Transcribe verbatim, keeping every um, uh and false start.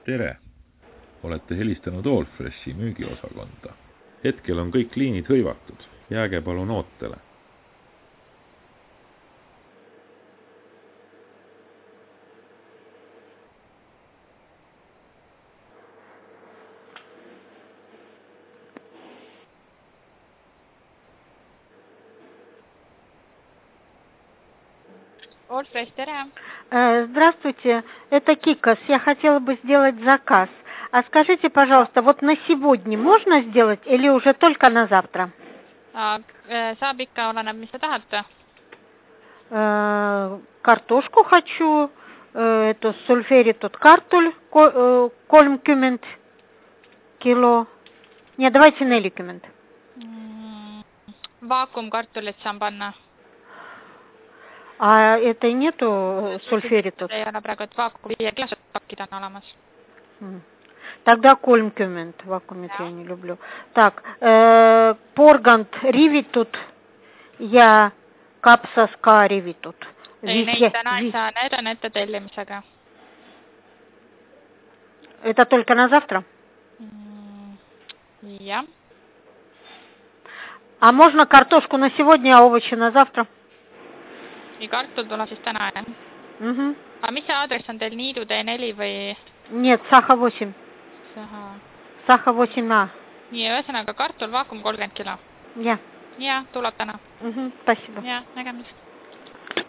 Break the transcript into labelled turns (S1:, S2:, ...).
S1: Tere! Olete helistanud Allfreshi müügiosakonda. Hetkel on kõik liinid hõivatud. Jääge palun ootele.
S2: Allfresh, tere.
S3: Здравствуйте, это Кикас. Я хотела бы сделать заказ. А скажите, пожалуйста, вот на сегодня можно сделать или уже только на завтра?
S2: Saab ikka, oleneb, mis te tahate.
S3: Картошку хочу, это сульферитут картуль kolmkümmend kilo. Нет, давайте nelikümmend.
S2: Vaakumkartulit saan panna.
S3: А это нету сульферитут?
S2: Ei ole praegu, et vaakum viie klased pakid on olemas.
S3: Тогда kolmkümmend, вакуумит я не люблю. Так, поргант ривитут ja kapsas ka rivitut.
S2: Ei, neid täna ei saa, need on ette tellimisega.
S3: Это только на завтра?
S2: Jah.
S3: А можно картошку на сегодня, а овощи на завтра?
S2: Nii kartul tuleb siis täna, jah?
S3: Угу.
S2: Aga mis see aadress on teil, Niidu tee neli või?
S3: Нет, Saha восемь.
S2: Saha.
S3: Saha восемь A.
S2: Nii, ühesõnaga kartul vaakum kolmkümmend kilo.
S3: Jah.
S2: Ja, tuleb täna.
S3: Угу, спасибо.
S2: Ja, nägemist.